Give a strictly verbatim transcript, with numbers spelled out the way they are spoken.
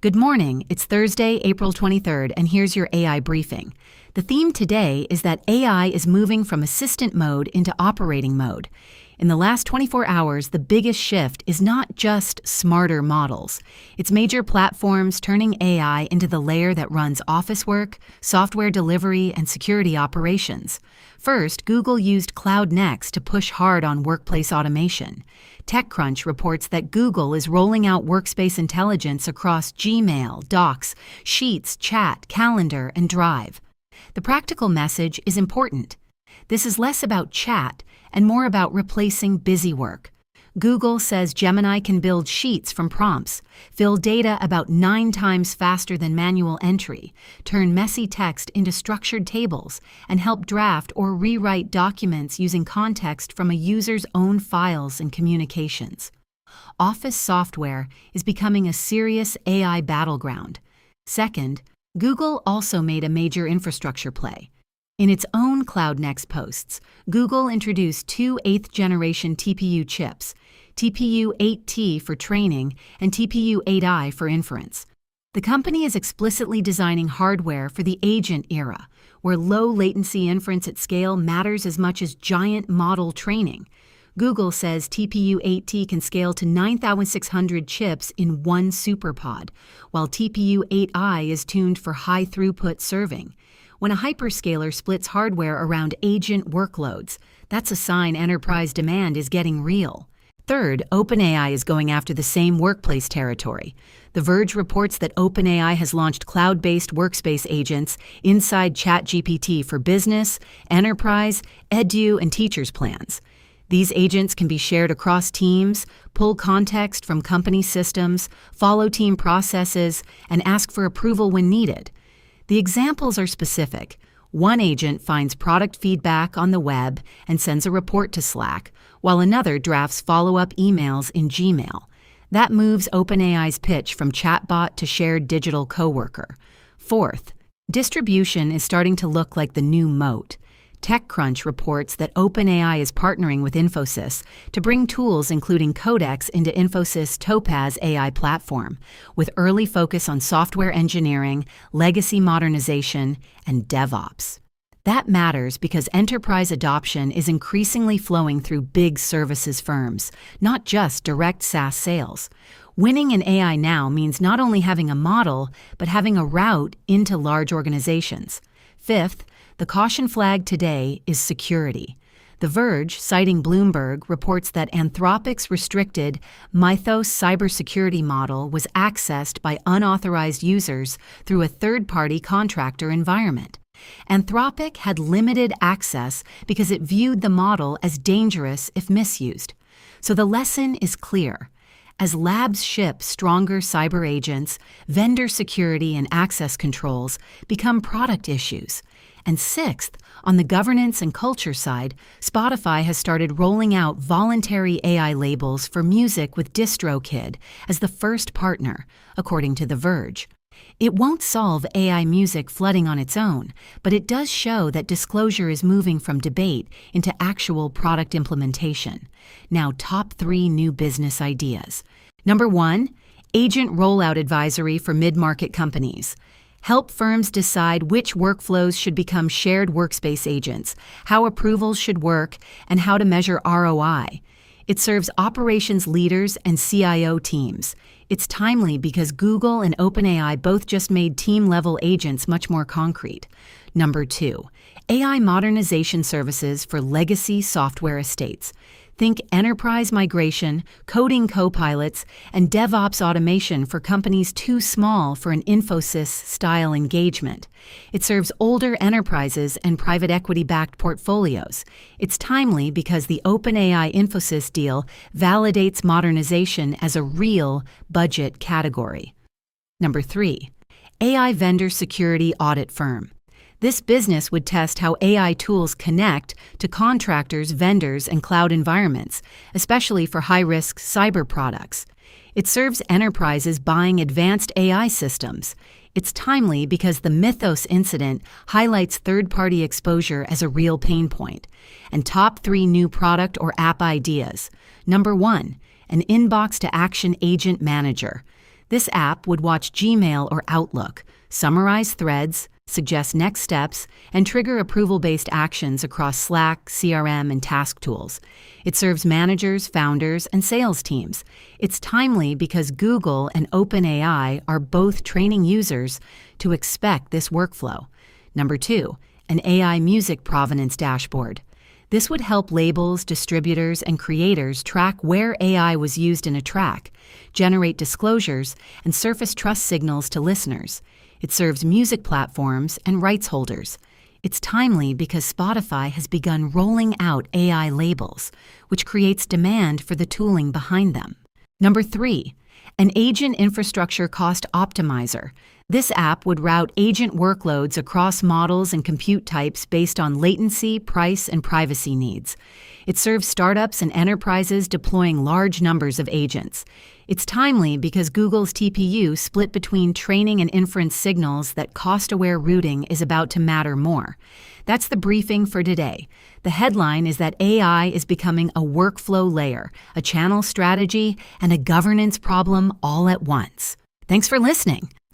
Good morning. It's Thursday, April twenty-third, and here's your A I briefing. The theme today is that A I is moving from assistant mode into operating mode. In the last twenty-four hours, the biggest shift is not just smarter models. It's major platforms turning A I into the layer that runs office work, software delivery, and security operations. First, Google used Cloud Next to push hard on workplace automation. TechCrunch reports that Google is rolling out workspace intelligence across Gmail, Docs, Sheets, Chat, Calendar, and Drive. The practical message is important. This is less about chat and more about replacing busy work. Google says Gemini can build sheets from prompts, fill data about nine times faster than manual entry, turn messy text into structured tables, and help draft or rewrite documents using context from a user's own files and communications. Office software is becoming a serious A I battleground. Second, Google also made a major infrastructure play. In its own Cloud Next posts, Google introduced two eighth-generation T P U chips, T P U eight T for training and T P U eight i for inference. The company is explicitly designing hardware for the agent era, where low-latency inference at scale matters as much as giant model training. Google says T P U eight T can scale to nine thousand six hundred chips in one superpod, while T P U eight i is tuned for high-throughput serving. When a hyperscaler splits hardware around agent workloads, that's a sign enterprise demand is getting real. Third, OpenAI is going after the same workplace territory. The Verge reports that OpenAI has launched cloud-based workspace agents inside ChatGPT for business, enterprise, edu, and teachers plans. These agents can be shared across teams, pull context from company systems, follow team processes, and ask for approval when needed. The examples are specific. One agent finds product feedback on the web and sends a report to Slack, while another drafts follow-up emails in Gmail. That moves OpenAI's pitch from chatbot to shared digital coworker. Fourth, distribution is starting to look like the new moat. TechCrunch reports that OpenAI is partnering with Infosys to bring tools including Codex into Infosys Topaz A I platform, with early focus on software engineering, legacy modernization, and DevOps. That matters because enterprise adoption is increasingly flowing through big services firms, not just direct SaaS sales. Winning in A I now means not only having a model, but having a route into large organizations. Fifth, the caution flag today is security. The Verge, citing Bloomberg, reports that Anthropic's restricted Mythos cybersecurity model was accessed by unauthorized users through a third-party contractor environment. Anthropic had limited access because it viewed the model as dangerous if misused. So the lesson is clear. As labs ship stronger cyber agents, vendor security and access controls become product issues. And sixth, on the governance and culture side, Spotify has started rolling out voluntary A I labels for music with DistroKid as the first partner, according to The Verge. It won't solve A I music flooding on its own, but it does show that disclosure is moving from debate into actual product implementation. Now, top three new business ideas. Number one, agent rollout advisory for mid-market companies. Help firms decide which workflows should become shared workspace agents, how approvals should work, and how to measure R O I. It serves operations leaders and C I O teams. It's timely because Google and OpenAI both just made team-level agents much more concrete. Number two, A I modernization services for legacy software estates. Think enterprise migration, coding copilots, and DevOps automation for companies too small for an Infosys-style engagement. It serves older enterprises and private equity-backed portfolios. It's timely because the OpenAI Infosys deal validates modernization as a real budget category. Number three, A I vendor security audit firm. This business would test how A I tools connect to contractors, vendors, and cloud environments, especially for high-risk cyber products. It serves enterprises buying advanced A I systems. It's timely because the Mythos incident highlights third-party exposure as a real pain point. And top three new product or app ideas. Number one, an inbox-to-action agent manager. This app would watch Gmail or Outlook, summarize threads, suggest next steps, and trigger approval-based actions across Slack, C R M, and task tools. It serves managers, founders, and sales teams. It's timely because Google and OpenAI are both training users to expect this workflow. Number two, an A I music provenance dashboard. This would help labels, distributors, and creators track where A I was used in a track, generate disclosures, and surface trust signals to listeners. It serves music platforms and rights holders. It's timely because Spotify has begun rolling out A I labels, which creates demand for the tooling behind them. Number three, an agent infrastructure cost optimizer. This app would route agent workloads across models and compute types based on latency, price, and privacy needs. It serves startups and enterprises deploying large numbers of agents. It's timely because Google's T P U split between training and inference signals that cost-aware routing is about to matter more. That's the briefing for today. The headline is that A I is becoming a workflow layer, a channel strategy, and a governance problem all at once. Thanks for listening.